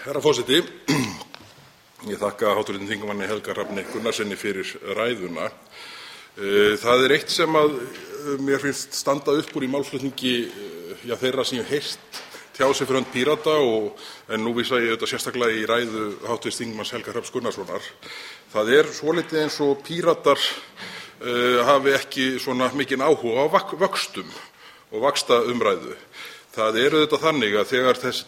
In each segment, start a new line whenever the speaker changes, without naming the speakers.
Herra forseti. Ég þakka hv. þingmanni Helga Hrafni Gunnarssyni fyrir ræðuna. Það eitt sem mér finnst standa upp úr í málflutningi þeirra sem ég hef heyrt tjá sig fyrir hönd Pírata, en nú vísa ég auðvitað sérstaklega í ræðu hv. þingmanns Helga Hrafns Gunnarssonar. Það svolítið eins og Píratar hafi ekki svona mikinn áhuga á vöxtum og vaxtaumræðu. Það auðvitað þannig að þegar þessi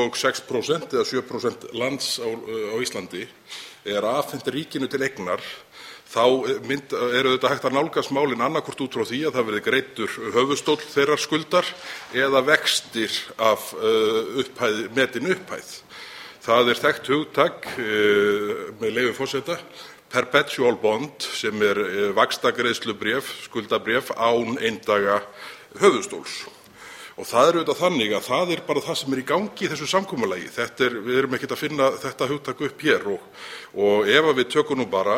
26% eða 7% lands á Íslandi afhent ríkinu til eignar, þá auðvitað hægt að nálgast málin annaðhvort út frá því að það verði greiddur höfuðstóll þeirrar skuldar eða vextir af metinni upphæð. Það þekkt hugtak, með leyfi forseta, perpetual bond, sem vaxtagreiðslubréf, skuldabréf án eindaga höfuðstóls. Og það auðvitað þannig að það bara það sem í gangi í þessu samkomulagi. Við erum ekkert að finna þetta hugtak upp hér og ef við tökum nú bara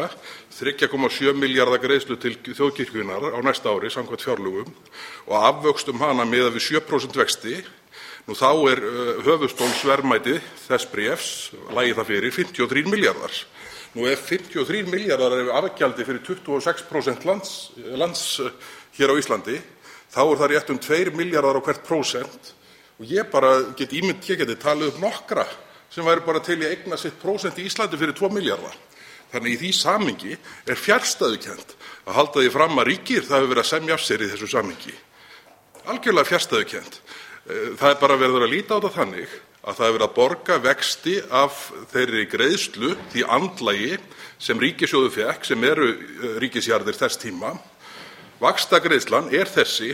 3,7 milljarða greiðslu til þjóðkirkjunnar á næsta ári samkvæmt fjárlögum og afvöxtum hana miðað við 7% vexti, þá höfuðstólsverðmæti þess bréfs, lægi það fyrir, 53 milljarðar. Ef 53 milljarðar afgjaldi fyrir 26% lands hér á Íslandi, þá það rétt 2 milljarðar á hvert prósent og ég geti talið upp nokkra sem væru bara til í að eigna sitt prósent í Íslandi fyrir 2 milljarða. Þannig í því samhengi fjarstæðukennt að halda því fram að ríkið hafi verið að semja af sér í þessu samhengi. Algjörlega fjarstæðukennt. Það bara verður að líta á þetta þannig að það verið að borga vexti af þeirri greiðslu, því andlagi sem ríkissjóður fékk, sem ríkisjarðir þess tíma. Vaxtagreiðslan þessi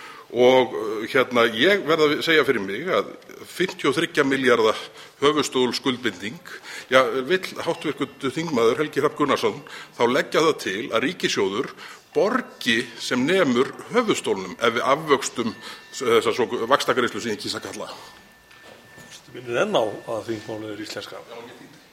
og ég verð að segja fyrir mig að 53 milljarða höfuðstól skuldbinding, vill hv. þingmaður Helgi Hrafn Gunnarsson þá leggja það til að ríkissjóður borgi sem nemur höfuðstólnum ef við afvöxtum þessa vaxtagreiðslu sem ég kýs að kalla.
Minnir enn á að þingmálið íslenska.